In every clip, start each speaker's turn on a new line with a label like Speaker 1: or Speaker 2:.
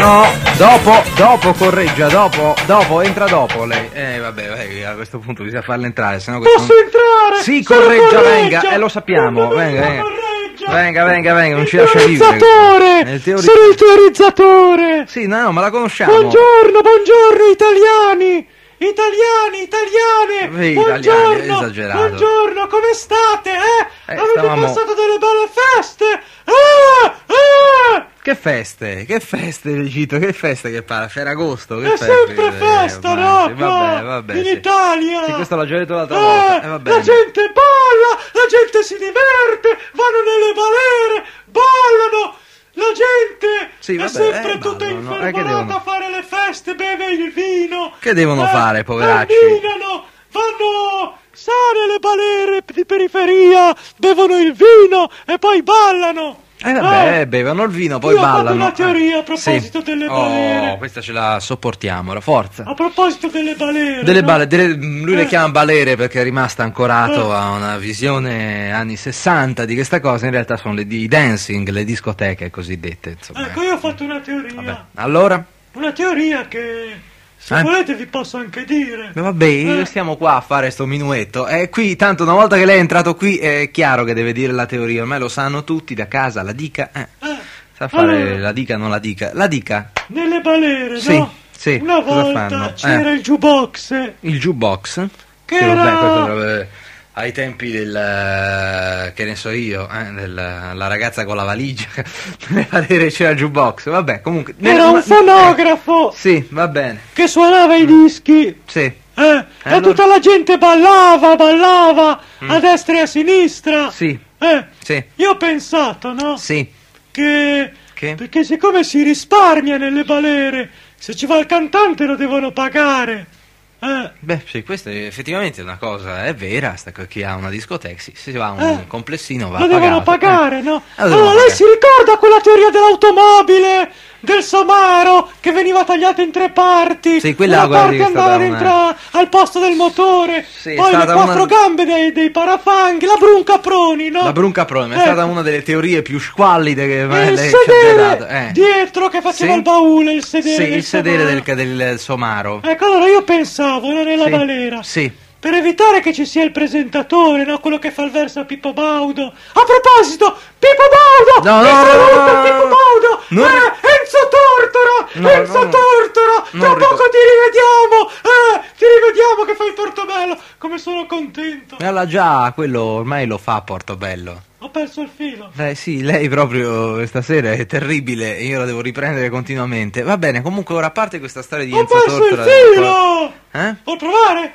Speaker 1: No, dopo correggia, dopo, entra dopo lei. Vabbè, a questo punto bisogna farla entrare, sennò
Speaker 2: Posso entrare?
Speaker 1: Sì,
Speaker 2: Sono
Speaker 1: correggia, venga, lo sappiamo, venga, non ci lascia vivere.
Speaker 2: Sono il teorizzatore.
Speaker 1: Sì, no, ma la conosciamo.
Speaker 2: Buongiorno, italiane.
Speaker 1: Buongiorno, esagerato.
Speaker 2: Buongiorno, come state? Avete passato delle belle feste?
Speaker 1: Che feste, Cito, che feste che parla? Ferragosto, che
Speaker 2: è
Speaker 1: feste?
Speaker 2: sempre festa, no?
Speaker 1: Vabbè,
Speaker 2: in Italia.
Speaker 1: Sì, questo l'ho già detto l'altra volta.
Speaker 2: La gente balla, la gente si diverte, vanno nelle balere, ballano. La gente è sempre tutta infervorata a fare le feste, beve il vino.
Speaker 1: Che devono fare, poveracci?
Speaker 2: Vanno sale le balere di periferia, bevono il vino e poi ballano.
Speaker 1: Bevono il vino, poi ballano.
Speaker 2: Ho fatto una teoria a proposito delle balere.
Speaker 1: Questa ce la sopportiamo, la forza.
Speaker 2: A proposito delle balere.
Speaker 1: Lui le chiama balere perché è rimasto ancorato a una visione anni 60 di questa cosa. In realtà sono i dancing, le discoteche cosiddette. Insomma.
Speaker 2: Ecco, io ho fatto una teoria.
Speaker 1: Vabbè. Allora?
Speaker 2: Una teoria che... Se volete vi posso anche dire.
Speaker 1: Vabbè, stiamo qua a fare sto minuetto. Qui, tanto una volta che lei è entrato qui è chiaro che deve dire la teoria. Ormai lo sanno tutti, da casa, la dica. Sa fare allora, la dica, non la dica. La dica.
Speaker 2: Nelle balere, no?
Speaker 1: Sì.
Speaker 2: Una volta c'era il jukebox.
Speaker 1: Il jukebox?
Speaker 2: Che era...
Speaker 1: Vabbè, questo ai tempi del, che ne so io, la ragazza con la valigia, nelle balere c'era il jukebox, vabbè, comunque...
Speaker 2: Era un fonografo!
Speaker 1: Sì, va bene.
Speaker 2: Che suonava i dischi!
Speaker 1: Sì.
Speaker 2: E tutta la gente ballava, a destra e a sinistra!
Speaker 1: Sì. Sì.
Speaker 2: Io ho pensato, no?
Speaker 1: Sì.
Speaker 2: Che... Perché siccome si risparmia nelle balere, se ci va il cantante lo devono pagare!
Speaker 1: Sì, questa effettivamente è una cosa, è vera, chi ha una discoteca, se va un complessino va
Speaker 2: lo
Speaker 1: pagato.
Speaker 2: Devono pagare, no?
Speaker 1: Allora,
Speaker 2: lei si ricorda quella teoria dell'automobile, del somaro, che veniva tagliata in 3 parti?
Speaker 1: Sì, quella
Speaker 2: una parte andava dentro al posto del motore,
Speaker 1: sì,
Speaker 2: poi le 4 gambe dei parafanghi, la bruncaproni, no?
Speaker 1: La bruncaproni, è stata una delle teorie più squallide che
Speaker 2: lei
Speaker 1: ci
Speaker 2: ha
Speaker 1: dato.
Speaker 2: Dietro che faceva il baule, il sedere.
Speaker 1: Sì, il sedere del somaro.
Speaker 2: Ecco, allora io pensavo, nella balera.
Speaker 1: Sì.
Speaker 2: Per evitare che ci sia il presentatore, no? Quello che fa il verso a Pippo Baudo. A proposito, Pippo Baudo! Pippo Baudo! Enzo Tortora! Tra poco ti rivediamo! Ti rivediamo che fai il Portobello! Come sono contento!
Speaker 1: Già, quello ormai lo fa a Portobello.
Speaker 2: Ho perso il filo.
Speaker 1: Sì, lei proprio stasera è terribile, io la devo riprendere continuamente. Va bene, comunque ora a parte questa storia di Enzo Tortora...
Speaker 2: Ho perso il filo! Vuoi provare?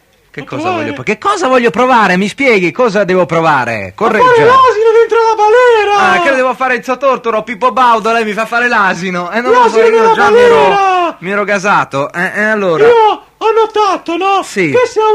Speaker 1: Che cosa voglio provare? Mi spieghi cosa devo provare? Correggia.
Speaker 2: Ma fare l'asino dentro la balera!
Speaker 1: Che devo fare Enzo Tortora o Pippo Baudo? Lei mi fa fare l'asino. Non
Speaker 2: l'asino
Speaker 1: lo so, io già
Speaker 2: balera!
Speaker 1: mi ero gasato. Allora.
Speaker 2: Io ho notato, no?
Speaker 1: Sì.
Speaker 2: Che se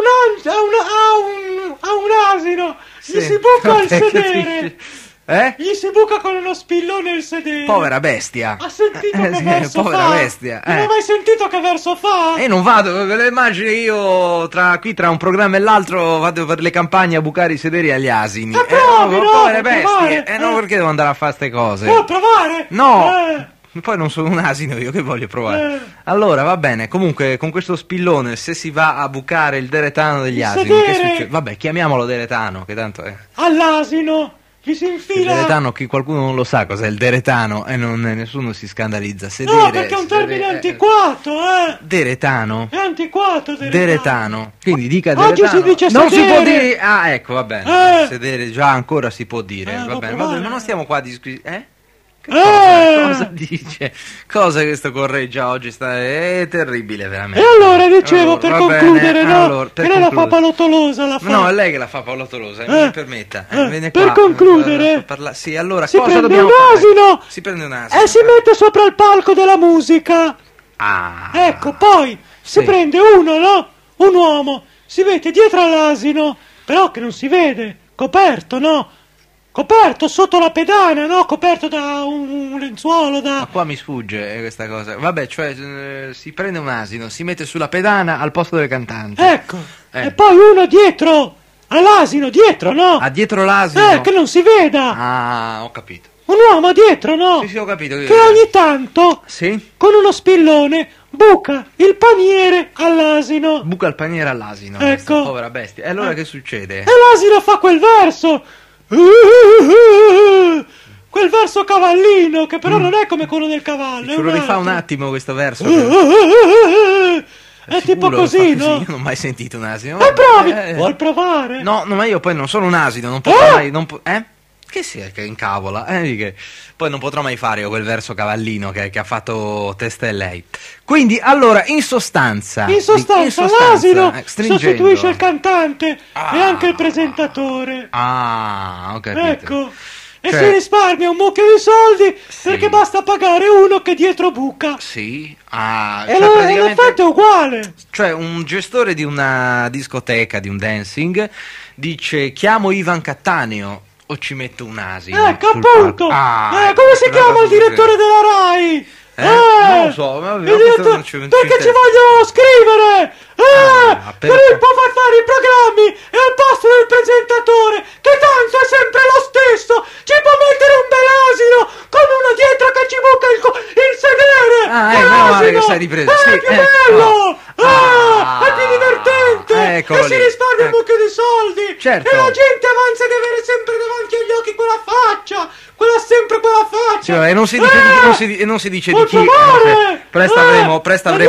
Speaker 2: ha un asino, gli si buca il sedere. Gli si buca con uno spillone il sedere.
Speaker 1: Povera bestia.
Speaker 2: Ha sentito che verso
Speaker 1: povera
Speaker 2: fa?
Speaker 1: Bestia.
Speaker 2: Non hai mai sentito che verso fa?
Speaker 1: Non vado, ve lo immagini io tra un programma e l'altro vado per le campagne a bucare i sederi agli asini. Povere bestie. No, perché devo andare a fare ste cose?
Speaker 2: Vuoi provare?
Speaker 1: No. Poi non sono un asino io, che voglio provare? Allora, va bene, comunque con questo spillone, se si va a bucare il deretano degli asini, che succede? Vabbè, chiamiamolo deretano, che tanto è.
Speaker 2: All'asino gli si infila.
Speaker 1: Il deretano, che qualcuno non lo sa cos'è il deretano e nessuno si scandalizza.
Speaker 2: No, perché è un termine antiquato,
Speaker 1: Deretano?
Speaker 2: È antiquato,
Speaker 1: deretano. Quindi dica deretano.
Speaker 2: Oggi si dice sedere.
Speaker 1: Non si può dire. Ecco, va bene. Sedere già ancora si può dire. Va bene, ma non stiamo qua a discutere. Cosa dice? Cosa questo correggia oggi? È terribile veramente.
Speaker 2: E allora dicevo, per concludere, che lei la fa palottolosa, la fa.
Speaker 1: No, è lei che la fa palottolosa, mi permetta. Viene
Speaker 2: per
Speaker 1: qua,
Speaker 2: concludere,
Speaker 1: sì, allora
Speaker 2: si
Speaker 1: cosa
Speaker 2: prende
Speaker 1: dobbiamo
Speaker 2: un
Speaker 1: fare?
Speaker 2: asino,
Speaker 1: si prende un asino
Speaker 2: e si mette sopra il palco della musica. Ecco, poi si prende uno, no? Un uomo, si mette dietro all'asino, però che non si vede, coperto, no? Coperto sotto la pedana, no? Coperto da un lenzuolo, da...
Speaker 1: Ma qua mi sfugge questa cosa. Vabbè, cioè si prende un asino, si mette sulla pedana al posto del cantante.
Speaker 2: Ecco. E poi uno dietro all'asino, dietro, no?
Speaker 1: Dietro l'asino?
Speaker 2: Che non si veda.
Speaker 1: Ho capito.
Speaker 2: un uomo dietro, no?
Speaker 1: Sì, ho capito.
Speaker 2: Che ogni tanto,
Speaker 1: sì?
Speaker 2: con uno spillone, buca il paniere all'asino.
Speaker 1: Buca il paniere all'asino.
Speaker 2: Ecco.
Speaker 1: Povera bestia. E allora che succede?
Speaker 2: E l'asino fa quel verso. Quel verso cavallino, che però non è come quello del cavallo.
Speaker 1: Ce lo rifà un attimo questo verso.
Speaker 2: È tipo così, no?
Speaker 1: Io non ho mai sentito un asino.
Speaker 2: Provi! Vuoi provare?
Speaker 1: No, ma io poi non sono un asino, non potrò mai... Che sia che incavola? Poi non potrò mai fare io quel verso cavallino che ha fatto testa e lei. Quindi, allora, in sostanza
Speaker 2: l'asino sostituisce il cantante e anche il presentatore.
Speaker 1: Ah, ho capito.
Speaker 2: Ecco. E si risparmia un mucchio di soldi perché basta pagare uno che dietro buca.
Speaker 1: Sì.
Speaker 2: E l'effetto è uguale.
Speaker 1: Cioè, un gestore di una discoteca, di un dancing, dice: chiamo Ivan Cattaneo o ci metto un asino.
Speaker 2: Ecco, appunto. Come si chiama il direttore della Rai?
Speaker 1: Non lo so,
Speaker 2: perché ci voglio scrivere. Filippo fa fare i programmi e al posto del presentatore, che tanto è sempre lo stesso, ci può mettere un bel asino con uno dietro che ci buca il sedere.
Speaker 1: Meno male che sai di presa.
Speaker 2: È più bello. È più divertente. E si risparmia un mucchio di soldi.
Speaker 1: Certo.
Speaker 2: E la gente avanza di avere sempre davanti agli occhi quella faccia. Sempre quella faccia.
Speaker 1: E non si dice di chi. Presto avremo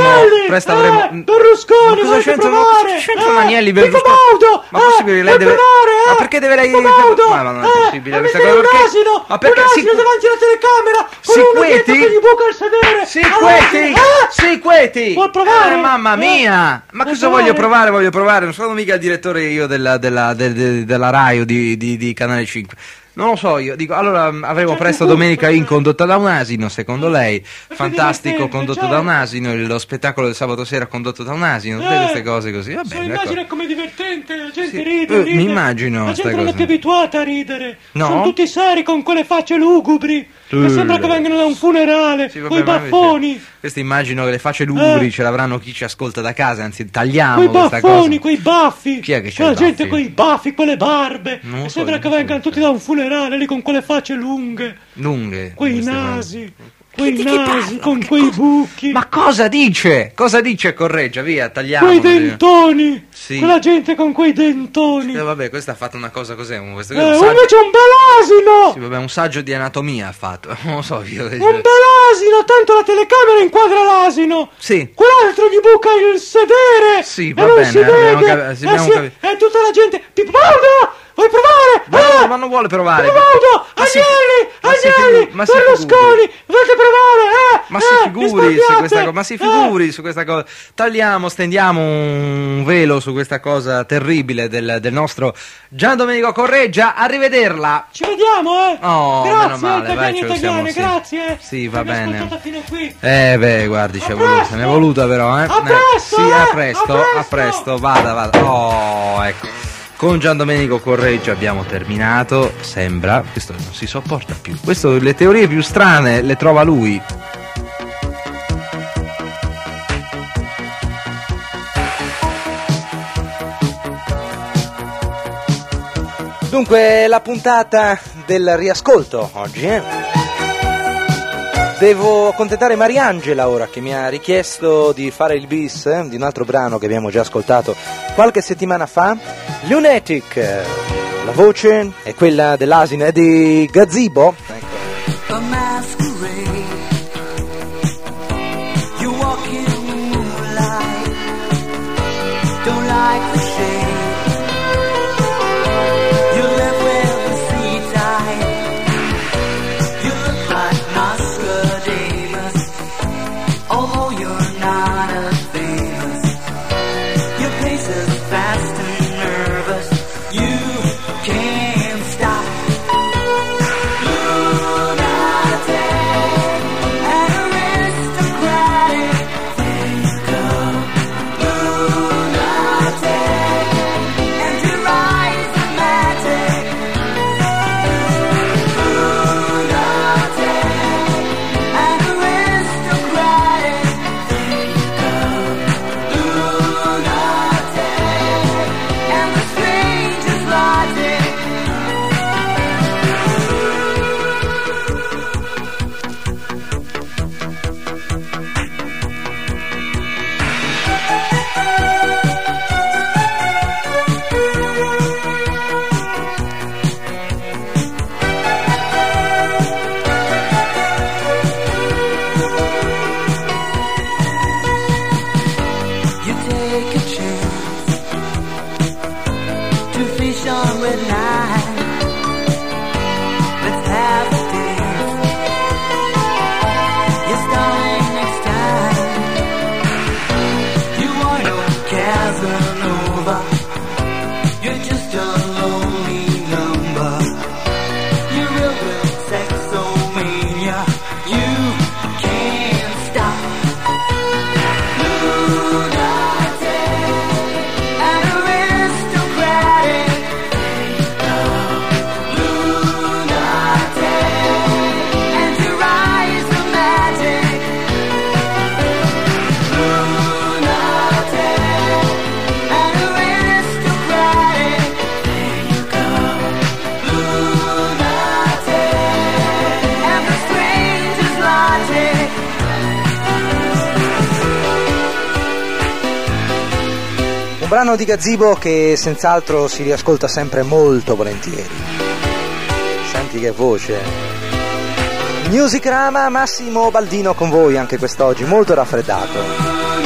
Speaker 2: Berlusconi,
Speaker 1: cosa c'entra Agnelli?
Speaker 2: Ma
Speaker 1: possibile, lei deve ma perché deve lei ma non è possibile questa cosa,
Speaker 2: ma perché davanti alla telecamera che gli buca il sedere.
Speaker 1: Siqueti.
Speaker 2: Vuoi provare?
Speaker 1: Mamma mia, ma cosa voglio provare? Non sono mica il direttore io della Rai o di Canale 5. Non lo so, io dico, allora avremo presto Domenica In condotta da un asino, secondo lei, Fantastico condotto da un asino, lo spettacolo del sabato sera condotto da un asino, tutte queste cose così, va bene.
Speaker 2: Immagina com'è divertente, la gente ride.
Speaker 1: Mi immagino.
Speaker 2: La gente non è più abituata a ridere,
Speaker 1: no?
Speaker 2: Sono tutti seri con quelle facce lugubri, che sembra che vengano da un funerale, coi baffoni.
Speaker 1: Questo immagino che le facce lugubri ce l'avranno chi ci ascolta da casa, anzi tagliamo
Speaker 2: quei
Speaker 1: questa
Speaker 2: baffoni,
Speaker 1: cosa.
Speaker 2: quei baffi,
Speaker 1: chi è che c'è?
Speaker 2: La gente coi baffi, quelle barbe,
Speaker 1: non
Speaker 2: sembra che vengano tutti da un funerale lì con quelle facce lunghe, quei nasi con quei buchi.
Speaker 1: Ma cosa dice? Correggia, via, tagliamo.
Speaker 2: Quei dentoni.
Speaker 1: Sì.
Speaker 2: Quella gente con quei dentoni.
Speaker 1: Vabbè, questa ha fatto una cosa cos'è?
Speaker 2: Invece un bel asino.
Speaker 1: Sì, vabbè, un saggio di anatomia ha fatto. Non lo so io.
Speaker 2: Un bel asino, tanto la telecamera inquadra l'asino.
Speaker 1: Sì.
Speaker 2: Quell'altro gli buca il sedere.
Speaker 1: Sì, va bene. Abbiamo capito.
Speaker 2: E tutta la gente. Pippo, vuoi provare?
Speaker 1: Ma non vuole provare.
Speaker 2: Agnelli, Berlusconi, volete provare?
Speaker 1: Ma si figuri su questa cosa. Tagliamo, stendiamo un velo su questa cosa terribile del nostro Gian Domenico Correggia. Arrivederla.
Speaker 2: Ci vediamo,
Speaker 1: grazie,
Speaker 2: meno male, vai, italiane, grazie.
Speaker 1: Sì, va bene.
Speaker 2: Fino a qui.
Speaker 1: Guardi, se ne è voluta però,
Speaker 2: A presto,
Speaker 1: sì, a presto. Vada. Oh, ecco. Con Gian Domenico Correggia abbiamo terminato, sembra, questo non si sopporta più, le teorie più strane le trova lui. Dunque, la puntata del riascolto oggi, Devo accontentare Mariangela ora, che mi ha richiesto di fare il bis di un altro brano che abbiamo già ascoltato qualche settimana fa, Lunatic. La voce è quella dell'asino, è di Gazebo. Ecco.
Speaker 3: Fast and nervous, you can't stop. brano di Gazzibo che senz'altro si riascolta sempre molto volentieri. Senti che voce. Musicrama, Massimo Baldino con voi anche quest'oggi, molto raffreddato.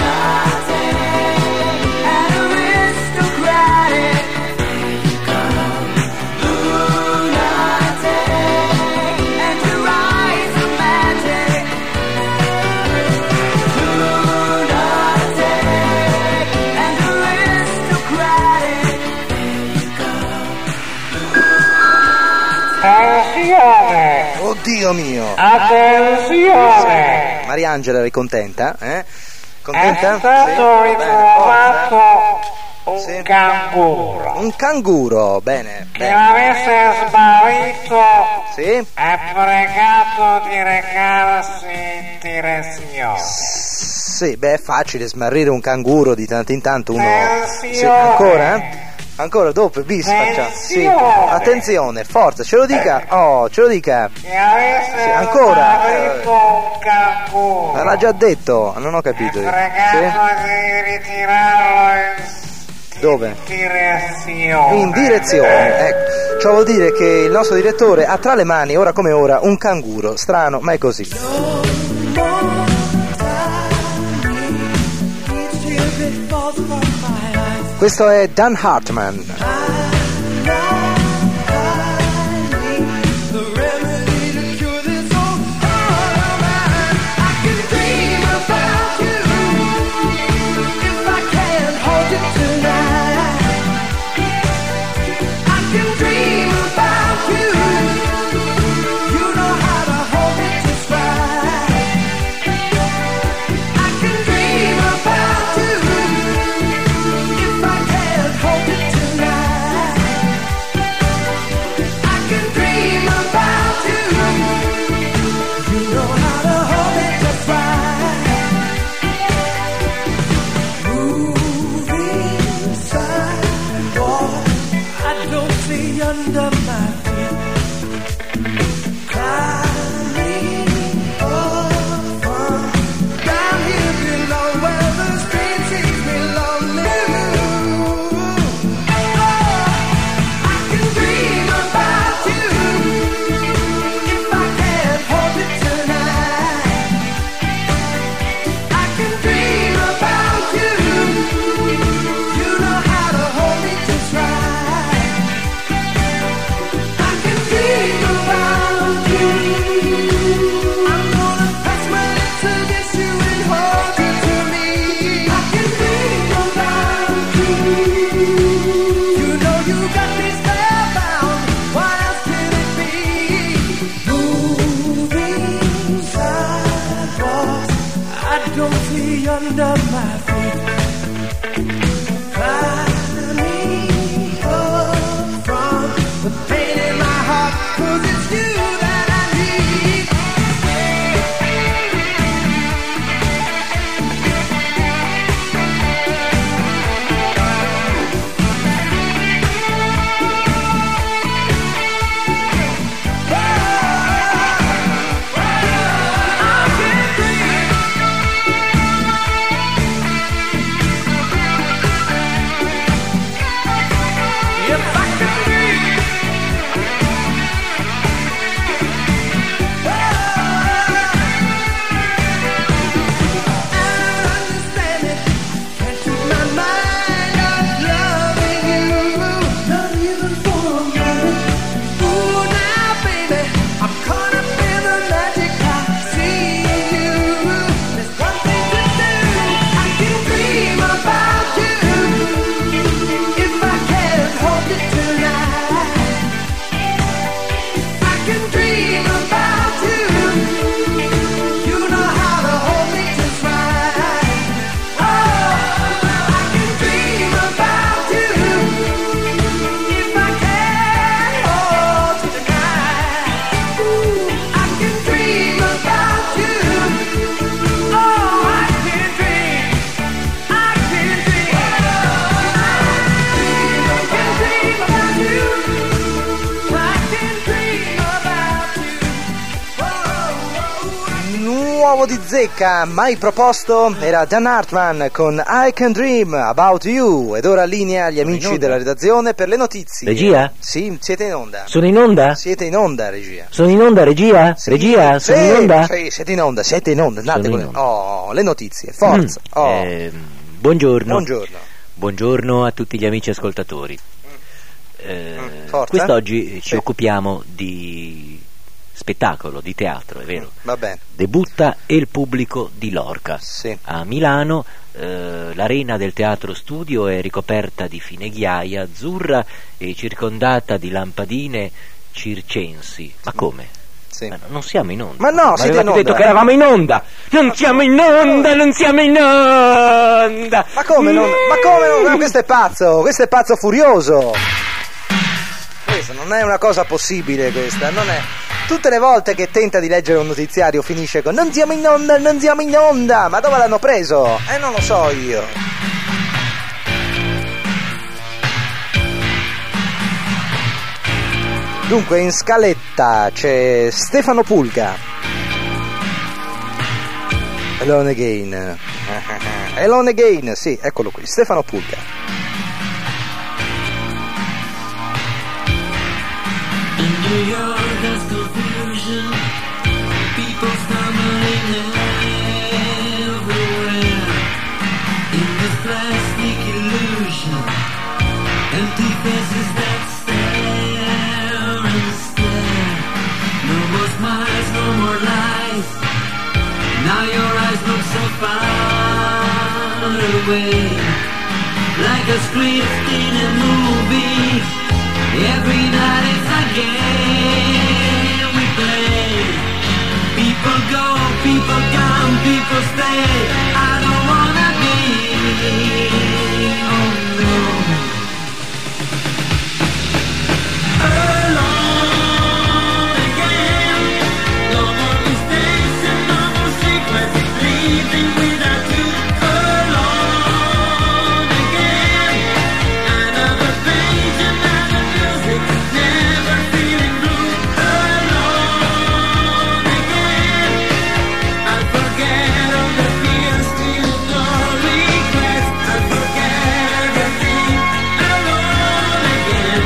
Speaker 4: Attenzione!
Speaker 3: Oddio mio!
Speaker 4: Attenzione!
Speaker 3: Mariangela, eri contenta? Contenta?
Speaker 4: È stato ritrovato un
Speaker 3: Sì.
Speaker 4: canguro
Speaker 3: Un canguro, bene.
Speaker 4: che l'avesse smarrito
Speaker 3: Sì?
Speaker 4: e pregato di recarsi in direzione.
Speaker 3: Sì, beh, è facile smarrire un canguro di tanto in tanto uno.
Speaker 4: Attenzione.
Speaker 3: Sì, ancora? Ancora dopo, bis facciamo. Sì. Attenzione, forza, ce lo dica. Oh, ce lo dica.
Speaker 4: Che avesse
Speaker 3: Sì, ancora.
Speaker 4: smarrito un canguro
Speaker 3: Me l'ha già detto, non ho
Speaker 4: e
Speaker 3: capito.
Speaker 4: pregato di ritirarlo
Speaker 3: Dove?
Speaker 4: in direzione.
Speaker 3: In direzione, ecco. Ciò vuol dire che il nostro direttore ha tra le mani, ora come ora, un canguro. Strano, ma è così. Questo è Dan Hartman. nuovo di Zecca, mai proposto, era Dan Hartman con I Can Dream About You. Ed ora linea agli amici della redazione per le notizie.
Speaker 5: Regia?
Speaker 3: Sì, siete in onda.
Speaker 5: Sono in onda?
Speaker 3: Siete in onda, regia.
Speaker 5: Sono in onda, regia?
Speaker 3: Sì,
Speaker 5: Regia, sono in onda?
Speaker 3: Sì, siete in onda, andate
Speaker 5: Sono
Speaker 3: con
Speaker 5: in
Speaker 3: le...
Speaker 5: onda.
Speaker 3: Oh, le notizie, forza.
Speaker 5: Buongiorno.
Speaker 3: Buongiorno.
Speaker 5: Buongiorno a tutti gli amici ascoltatori.
Speaker 3: Forza.
Speaker 5: Quest'oggi ci occupiamo di spettacolo, di teatro, è vero?
Speaker 3: Va bene.
Speaker 5: Debutta Il Pubblico di Lorca.
Speaker 3: Sì.
Speaker 5: A Milano l'arena del Teatro Studio è ricoperta di fineghiaia azzurra e circondata di lampadine circensi. Ma come?
Speaker 3: Sì.
Speaker 5: Ma non siamo in onda.
Speaker 3: Ma no, siete in
Speaker 5: avevate
Speaker 3: onda.
Speaker 5: detto che eravamo in onda. Non siamo in onda, non siamo in onda.
Speaker 3: Ma come non? Ma questo è pazzo furioso. Questa non è una cosa possibile, questa, non è. Tutte le volte che tenta di leggere un notiziario finisce con non siamo in onda, ma dove l'hanno preso? Non lo so io. Dunque in scaletta c'è Stefano Pulga. Alone Again, sì, eccolo qui, Stefano Pulga.
Speaker 6: In New York there's confusion, people stumbling everywhere. In this plastic illusion, empty faces that stare and stare. No more smiles, no more lies. Now your eyes look so far away, like a script in a movie. Every night it's a game we play. People go, people come, people stay. I don't wanna be, oh no. Alone again. No more mistakes and no more secrets. Leaving without you. Alone again. Another page, another music. Never feeling blue. Alone again. I'll forget all the fears, still no regrets. I'll forget everything. Alone again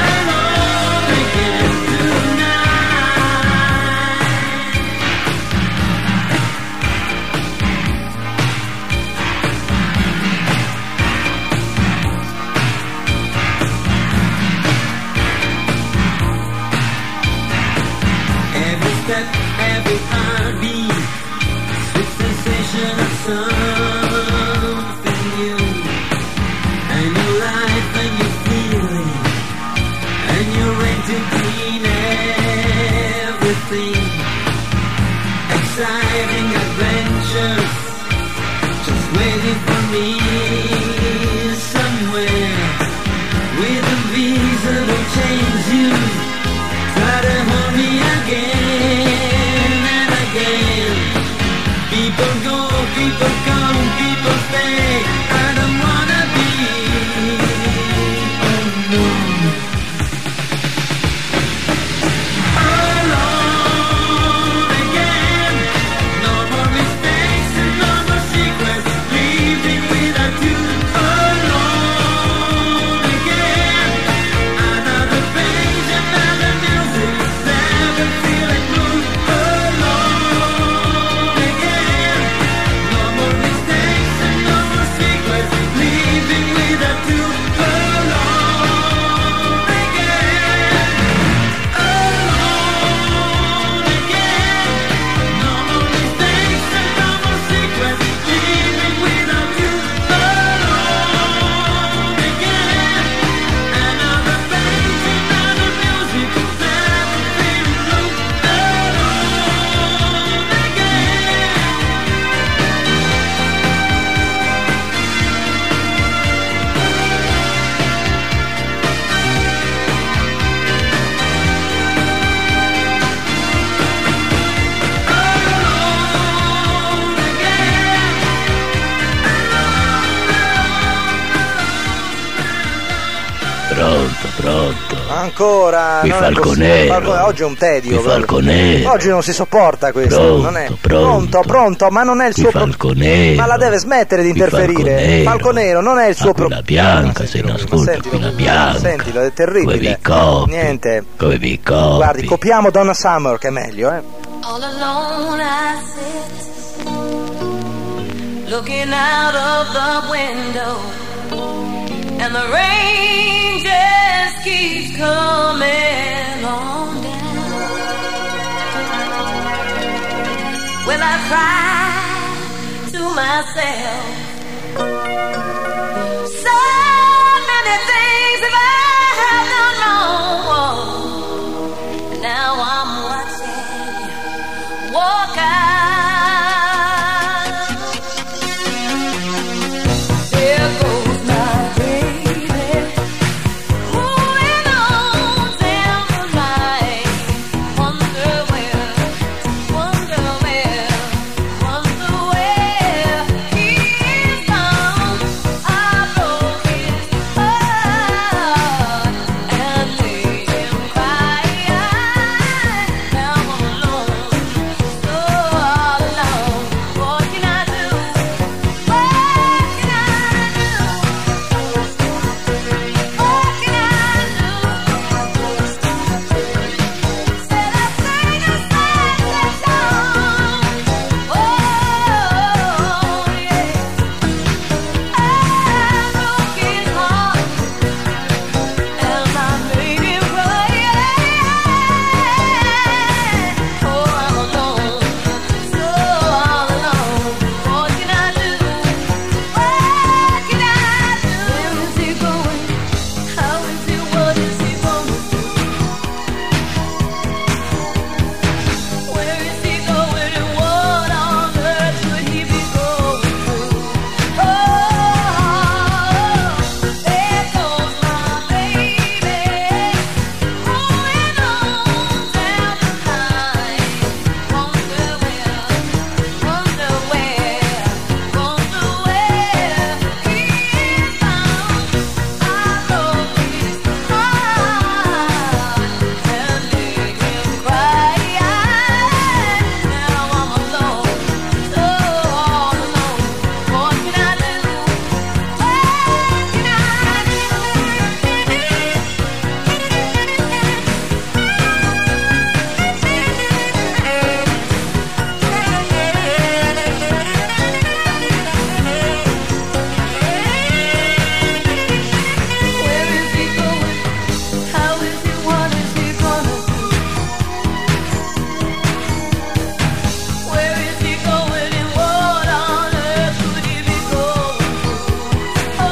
Speaker 6: tonight. Every step, every heartbeat, sweet sensation of something new. And your life and you feel it, and you're ready to clean everything. Exciting adventures, just waiting for me somewhere. With a visa to change you. Try to hold me again and again. People go, people come, people stay. I don't wanna be, oh no. Alone
Speaker 3: Ancora?
Speaker 7: Qui
Speaker 3: non è
Speaker 7: Falconero.
Speaker 3: possibile. Oggi è un tedio.
Speaker 7: Qui Falconero.
Speaker 3: Oggi non si sopporta questo.
Speaker 7: Pronto,
Speaker 3: non è...
Speaker 7: pronto,
Speaker 3: ma non è il
Speaker 7: Qui
Speaker 3: suo
Speaker 7: Falconero.
Speaker 3: Ma la deve smettere di interferire. Falconero non è il suo
Speaker 7: problema. La bianca, se non ascolta qui la bianca.
Speaker 3: Sentilo, è terribile.
Speaker 7: Come vi copi?
Speaker 3: Niente.
Speaker 7: Come vi copi?
Speaker 3: Guardi, copiamo Donna Summer che è meglio,
Speaker 8: All alone I sit, looking out of the window, and the rain just keeps coming on down. Well, I cry to myself, so many things have I done wrong. Now I'm watching you walk out. There goes my baby, moving on down the line. Wonder where he's gone. I broke his heart and made him cry. Now I'm alone, so all alone. What can I do? What can I do? What can I do? Said I sing a sad song. Oh yeah, I broke his heart and I made him cry. Oh, I'm alone, so all alone. What can I do? What can I do? Where is he going? How is he? What is he gonna do? Where is he going and what on earth could he be going through? Oh, there goes my baby, rolling on down the line. Wonder where he's gone. I broke his heart and made him cry. Now I'm alone, so all alone. What can I do? What can I Where is he going? How is he? What is he gonna do? Where is he going and what on earth could he be going through? Oh,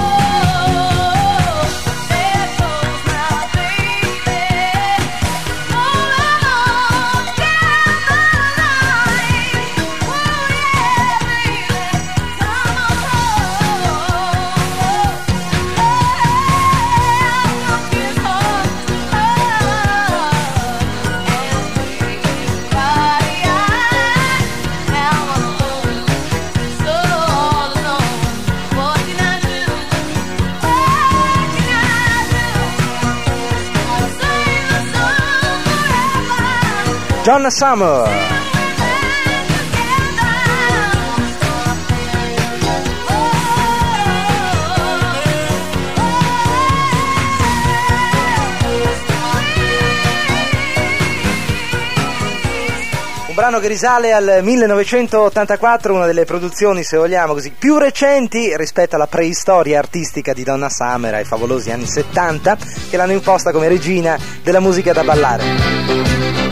Speaker 8: there goes my baby, rolling on down the line. Oh yeah, baby, come on home.
Speaker 3: Donna Summer. Un brano che risale al 1984, una delle produzioni, se vogliamo così, più recenti rispetto alla preistoria artistica di Donna Summer ai favolosi anni 70, che l'hanno imposta come regina della musica da ballare.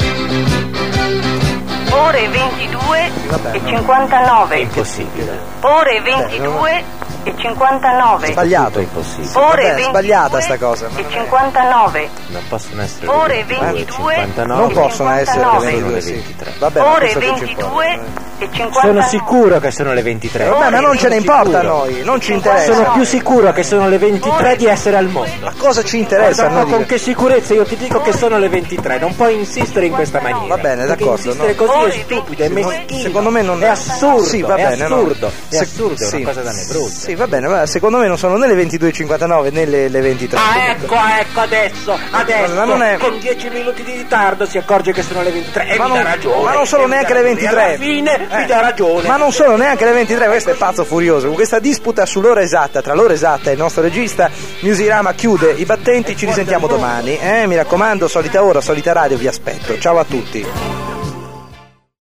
Speaker 9: Ore 22 e 59.
Speaker 5: È impossibile.
Speaker 9: Ore 22 e 59.
Speaker 3: Sbagliato.
Speaker 5: È impossibile.
Speaker 9: Ore
Speaker 3: Vabbè,
Speaker 9: 22
Speaker 3: sbagliata sta cosa.
Speaker 9: e 59.
Speaker 5: Non possono essere
Speaker 9: Ore
Speaker 5: le 22
Speaker 9: 22
Speaker 5: 59.
Speaker 3: Non possono essere le
Speaker 9: 59.
Speaker 3: 22, sì.
Speaker 5: 23.
Speaker 3: Vabbè, ma
Speaker 9: Ore
Speaker 3: questo che ci
Speaker 9: 22
Speaker 3: importa?
Speaker 9: e 59.
Speaker 5: Sono sicuro che sono le 23.
Speaker 3: Vabbè, ma non ce ne importa a noi, non ci interessa.
Speaker 5: Sono più sicuro che sono le 23 di essere al mondo.
Speaker 3: Ma cosa ci interessa?
Speaker 5: Guarda un po' con che sicurezza io ti dico che sono le 23, non puoi insistere in questa maniera.
Speaker 3: Va bene,
Speaker 5: perché
Speaker 3: d'accordo.
Speaker 5: insistere così è stupido, è meschino.
Speaker 3: Secondo me non
Speaker 5: è assurdo.
Speaker 3: Sì, va bene,
Speaker 5: è assurdo. È assurdo, è
Speaker 3: sì,
Speaker 5: una cosa da nebroso.
Speaker 3: Sì, va bene, ma secondo me non sono né le 22.59 né le 23.
Speaker 5: Ah, ecco adesso,
Speaker 3: Ma non è...
Speaker 5: con 10 minuti di ritardo si accorge che sono le 23 e
Speaker 3: ma
Speaker 5: mi dà ragione.
Speaker 3: Ma non sono neanche le 23.
Speaker 5: Alla fine mi dà ragione.
Speaker 3: Ma non sono neanche le 23, questo è pazzo furioso. Con questa disputa sull'ora esatta tra l'ora esatta e il nostro regista, Musirama chiude i battenti, ci risentiamo domani. Mi raccomando, solita ora, solita radio, vi aspetto. Ciao a tutti.